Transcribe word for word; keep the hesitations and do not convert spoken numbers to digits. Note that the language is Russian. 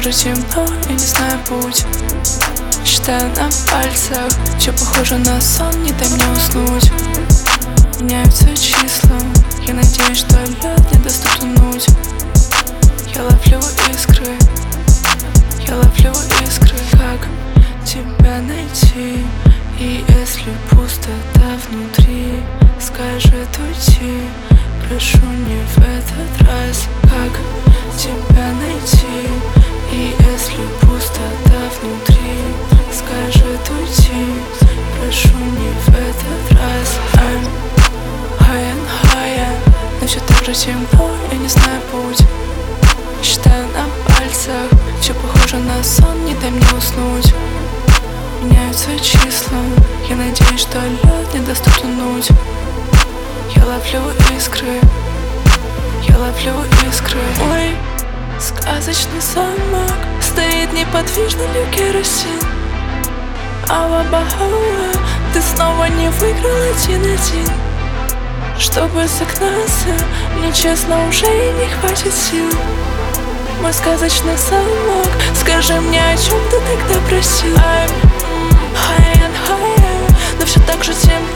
так же темно, я не знаю путь. Считаю на пальцах, все похоже на сон, не дай мне уснуть. Меняются числа, я надеюсь, что лед не даст утонуть. Я ловлю искры, я ловлю искры. Как тебя найти? И если пустота внутри скажет уйти, прошу не в этот раз. Как тебя найти? И если пустота внутри скажет уйти, прошу не в этот раз. I'm high and higher, но все так же темно, я не знаю путь. Считаю на пальцах, все похоже на сон, не дай мне уснуть. Меняются числа, я надеюсь, что лед не даст утонуть. Я ловлю искры, я ловлю искры. Мой сказочный замок стоит неподвижно, как керосин. Алла-бахалла, ты снова не выиграл один-один. Чтобы согнаться, нечестно уже и не хватит сил. Мой сказочный замок, скажи мне, о чем ты тогда просил. I'm high and higher, но все так же темно.